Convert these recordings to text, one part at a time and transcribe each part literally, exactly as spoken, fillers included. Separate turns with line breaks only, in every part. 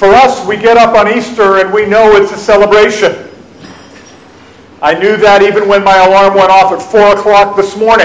For us, we get up on Easter and we know it's a celebration. I knew that even when my alarm went off at four o'clock this morning.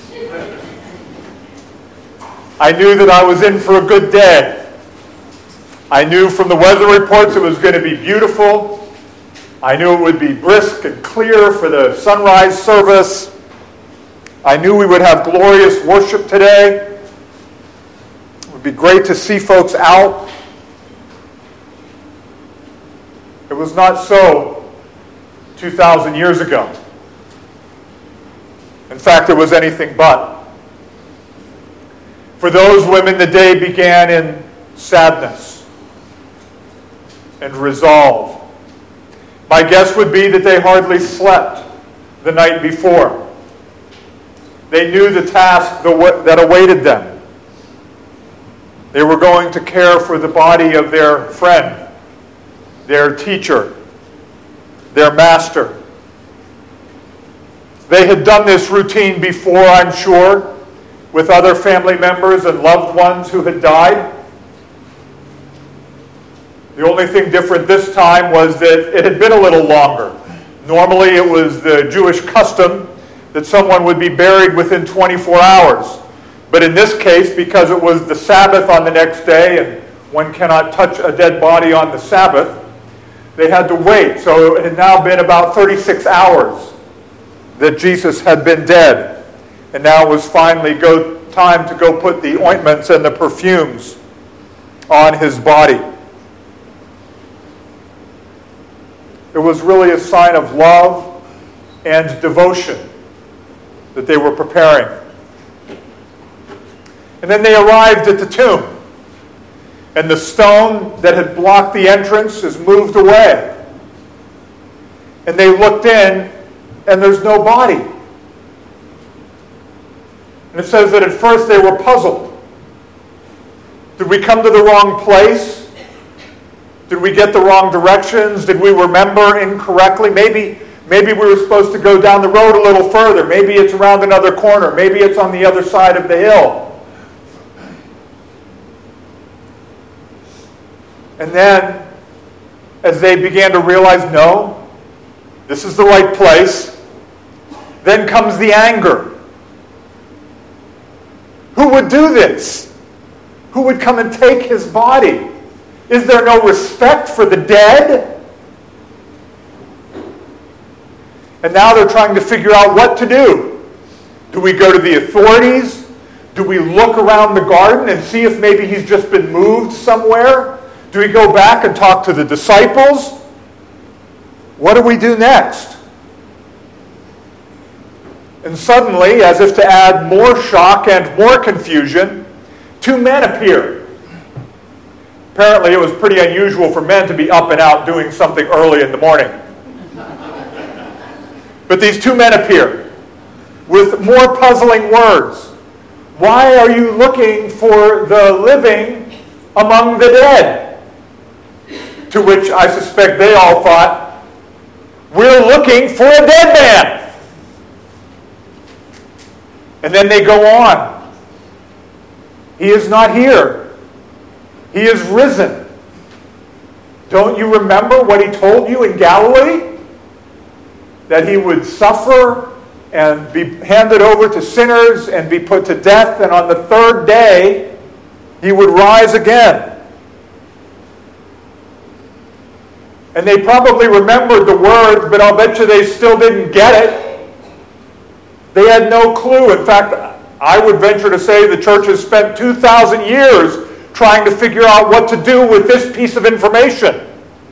I knew that I was in for a good day. I knew from the weather reports it was going to be beautiful. I knew it would be brisk and clear for the sunrise service. I knew we would have glorious worship today. It would be great to see folks out. It was not so two thousand years ago. In fact, it was anything but. For those women, the day began in sadness and resolve. My guess would be that they hardly slept the night before. They knew the task that awaited them. They were going to care for the body of their friend, their teacher, their master. They had done this routine before, I'm sure, with other family members and loved ones who had died. The only thing different this time was that it had been a little longer. Normally it was the Jewish custom that someone would be buried within twenty-four hours. But in this case, because it was the Sabbath on the next day and one cannot touch a dead body on the Sabbath, they had to wait. So it had now been about thirty-six hours that Jesus had been dead. And now it was finally go, time to go put the ointments and the perfumes on his body. It was really a sign of love and devotion that they were preparing. And then they arrived at the tomb. And the stone that had blocked the entrance is moved away. And they looked in, and there's no body. And it says that at first they were puzzled. Did we come to the wrong place? Did we get the wrong directions? Did we remember incorrectly? Maybe, maybe we were supposed to go down the road a little further. Maybe it's around another corner. Maybe it's on the other side of the hill. And then, as they began to realize, no, this is the right place, then comes the anger. Who would do this? Who would come and take his body? Is there no respect for the dead? And now they're trying to figure out what to do. Do we go to the authorities? Do we look around the garden and see if maybe he's just been moved somewhere? Do we go back and talk to the disciples? What do we do next? And suddenly, as if to add more shock and more confusion, two men appear. Apparently, it was pretty unusual for men to be up and out doing something early in the morning. But these two men appear with more puzzling words. Why are you looking for the living among the dead? To which I suspect they all thought, we're looking for a dead man. And then they go on. He is not here. He is risen. Don't you remember what he told you in Galilee? That he would suffer and be handed over to sinners and be put to death, and on the third day he would rise again. And they probably remembered the words, but I'll bet you they still didn't get it. They had no clue. In fact, I would venture to say the church has spent two thousand years trying to figure out what to do with this piece of information.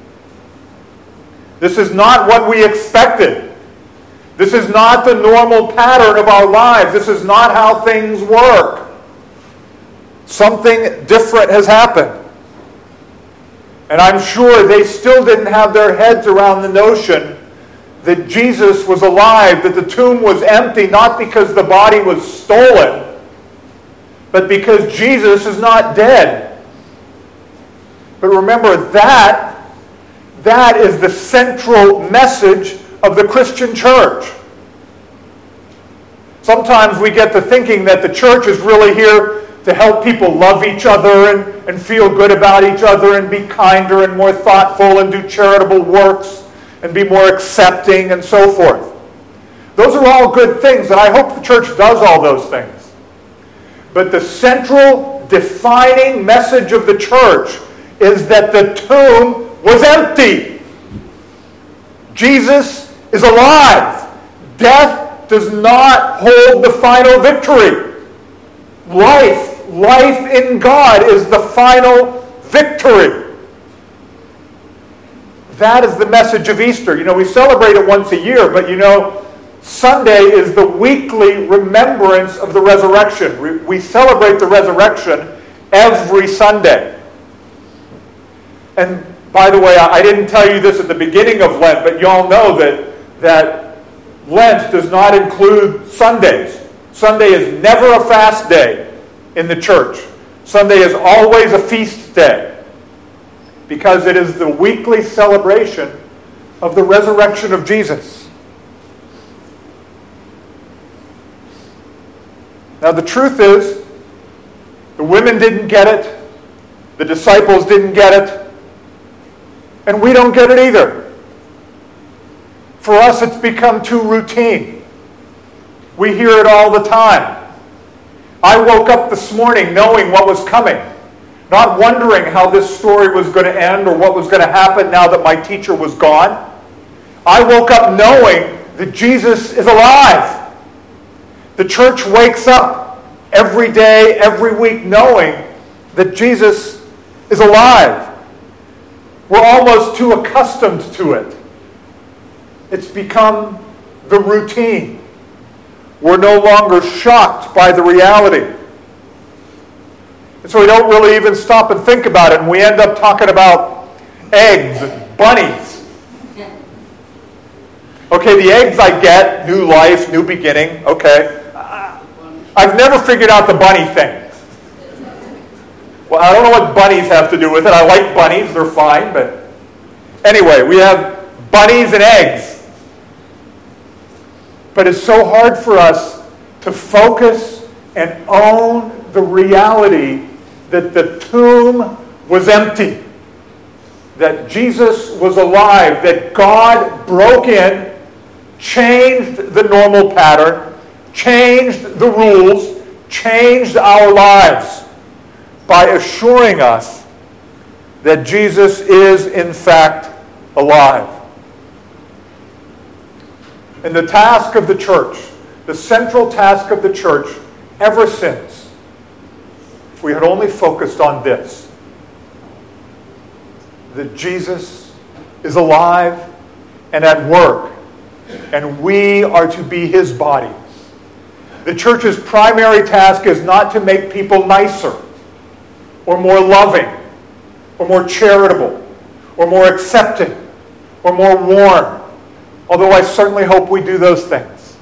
This is not what we expected. This is not the normal pattern of our lives. This is not how things work. Something different has happened. And I'm sure they still didn't have their heads around the notion that Jesus was alive, that the tomb was empty, not because the body was stolen, but because Jesus is not dead. But remember, that, that is the central message of the Christian church. Sometimes we get to thinking that the church is really here to help people love each other and, and feel good about each other and be kinder and more thoughtful and do charitable works and be more accepting and so forth. Those are all good things, and I hope the church does all those things. But the central defining message of the church is that the tomb was empty. Jesus is alive. Death does not hold the final victory. Life, life in God is the final victory. That is the message of Easter. You know, we celebrate it once a year, but you know, Sunday is the weekly remembrance of the resurrection. We celebrate the resurrection every Sunday. And by the way, I didn't tell you this at the beginning of Lent, but you all know that, that Lent does not include Sundays. Sunday is never a fast day in the church. Sunday is always a feast day because it is the weekly celebration of the resurrection of Jesus. Now the truth is, the women didn't get it, the disciples didn't get it, and we don't get it either. For us, it's become too routine. We hear it all the time. I woke up this morning knowing what was coming, not wondering how this story was going to end or what was going to happen now that my teacher was gone. I woke up knowing that Jesus is alive. The church wakes up every day, every week, knowing that Jesus is alive. We're almost too accustomed to it. It's become the routine. We're no longer shocked by the reality. And so we don't really even stop and think about it, and we end up talking about eggs and bunnies. Okay, the eggs I get, new life, new beginning, okay. I've never figured out the bunny thing. Well, I don't know what bunnies have to do with it. I like bunnies, they're fine, but anyway, we have bunnies and eggs. But it's so hard for us to focus and own the reality that the tomb was empty, that Jesus was alive, that God broke in, changed the normal pattern, changed the rules, changed our lives by assuring us that Jesus is in fact alive. And the task of the church, the central task of the church ever since, if we had only focused on this, that Jesus is alive and at work, and we are to be his body. The church's primary task is not to make people nicer, or more loving, or more charitable, or more accepting, or more warm, although I certainly hope we do those things.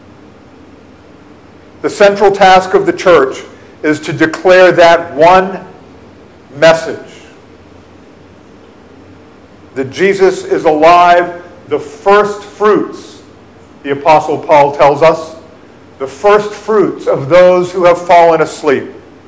The central task of the church is to declare that one message, that Jesus is alive, the first fruits, the Apostle Paul tells us, the first fruits of those who have fallen asleep.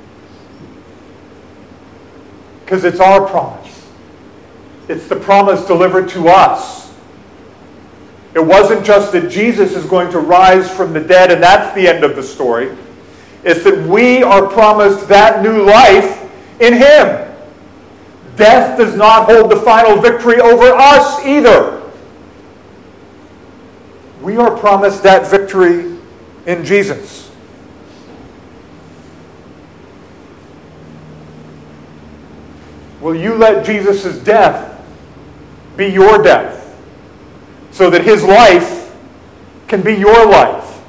Because it's our promise. It's the promise delivered to us. It wasn't just that Jesus is going to rise from the dead and that's the end of the story. It's that we are promised that new life in him. Death does not hold the final victory over us either. We are promised that victory in Jesus. Will you let Jesus' death be your death so that his life can be your life?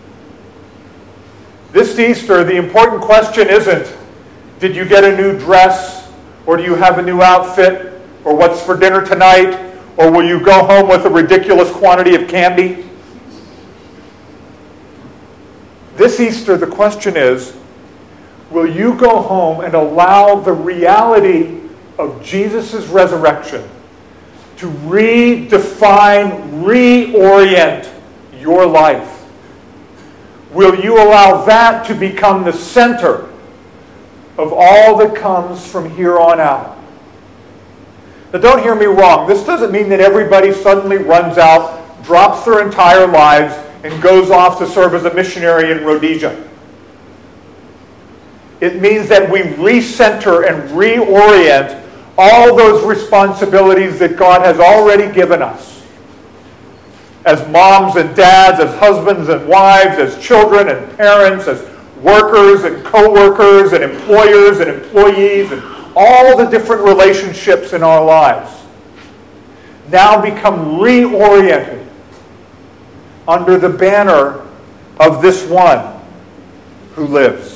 This Easter, the important question isn't, did you get a new dress, or do you have a new outfit, or what's for dinner tonight, or will you go home with a ridiculous quantity of candy? This Easter, the question is, will you go home and allow the reality of Jesus' resurrection to redefine, reorient your life? Will you allow that to become the center of all that comes from here on out. Now don't hear me wrong. This doesn't mean that everybody suddenly runs out, drops their entire lives, and goes off to serve as a missionary in Rhodesia. It means that we recenter and reorient all those responsibilities that God has already given us. As moms and dads, as husbands and wives, as children and parents, as workers and co-workers and employers and employees, and all the different relationships in our lives now become reoriented under the banner of this one who lives.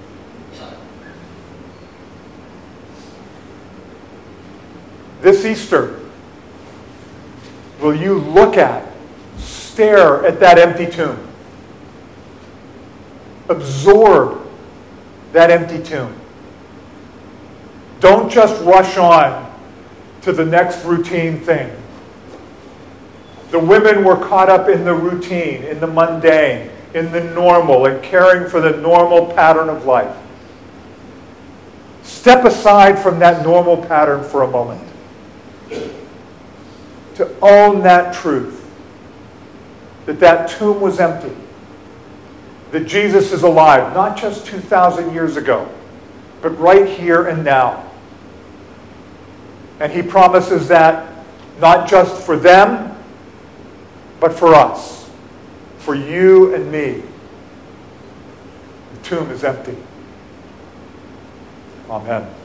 This Easter, will you look at, stare at that empty tomb, absorb that empty tomb? Don't just rush on to the next routine thing. The women were caught up in the routine, in the mundane, in the normal, and caring for the normal pattern of life. Step aside from that normal pattern for a moment to own that truth, that that tomb was empty, that Jesus is alive, not just two thousand years ago, but right here and now. And he promises that not just for them, but for us, for you and me. The tomb is empty. Amen.